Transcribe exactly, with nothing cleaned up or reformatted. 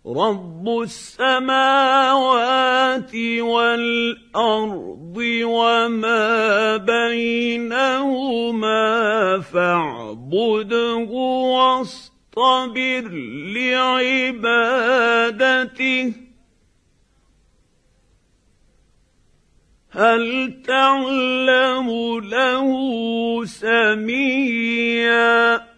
رب السماوات والأرض وما بينهما فاعبده واصطبر لعبادته هل تعلم له سميا